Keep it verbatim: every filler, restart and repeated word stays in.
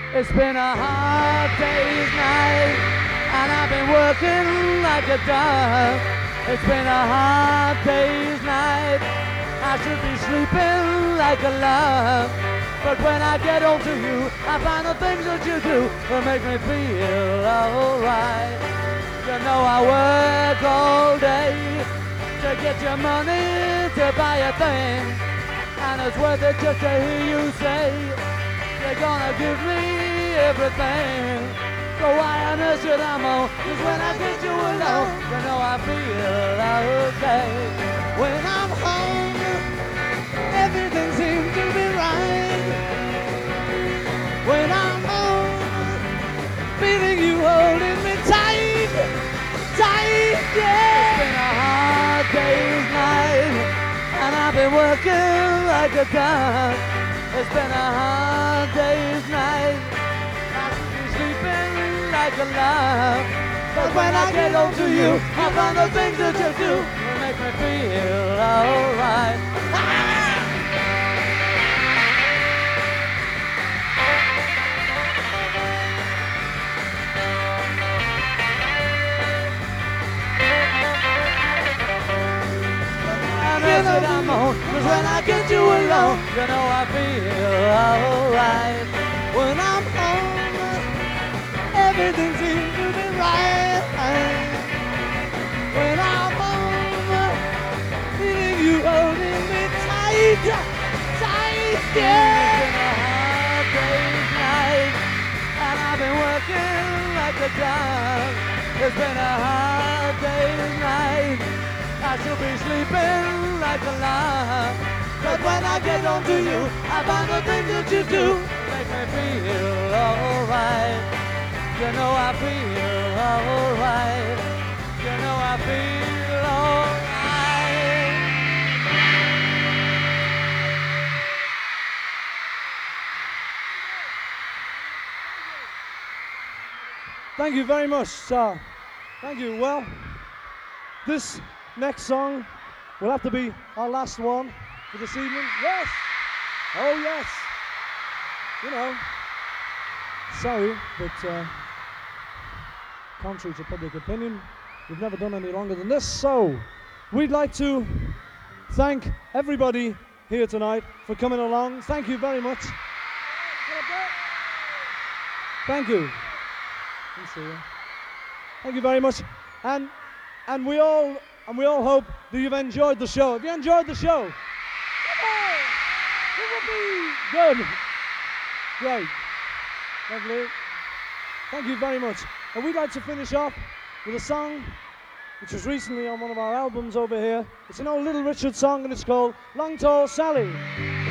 It's been a hard day's night, and I've been working like a dog. It's been a hard day's night, I should be sleeping like a log. But when I get home to you, I find the things that you do will make me feel alright. You know I work all day to get your money to buy a thing, and it's worth it just to hear you say you're gonna give me everything. So why on earth should I moan? 'Cause when I get you alone, you know I feel okay. When I'm home, everything seems to be right. When I'm home, feeling you holding me tight, tight, yeah. It's been a hard day's night, and I've been working like a dog. It's been a hard day's night, I should be sleeping like a log. But when I get home to you, I find the things that you do will make me feel alright. That I'm on, 'cause when I get you alone, you know I feel alright. When I'm home, everything seems to be right. When I'm home, feeling you holding me tight, tight, yeah. It's been a hard day's night, and I've been working like a dog. It's been a hard day's night, I should be sleeping like a log. But when I get home to you, I find the things that you do make me feel alright. You know I feel alright. You know I feel alright. Thank you very much, sir. Thank you. Well, this next song will have to be our last one for this evening. Yes! Oh, yes! You know, sorry, but uh, contrary to public opinion, we've never done any longer than this. So, we'd like to thank everybody here tonight for coming along. Thank you very much. Thank you. Thank you very much. And and we all And we all hope that you've enjoyed the show. Have you enjoyed the show? Good. Great. Lovely. Thank you very much. And we'd like to finish off with a song which was recently on one of our albums over here. It's an old Little Richard song, and it's called Long Tall Sally.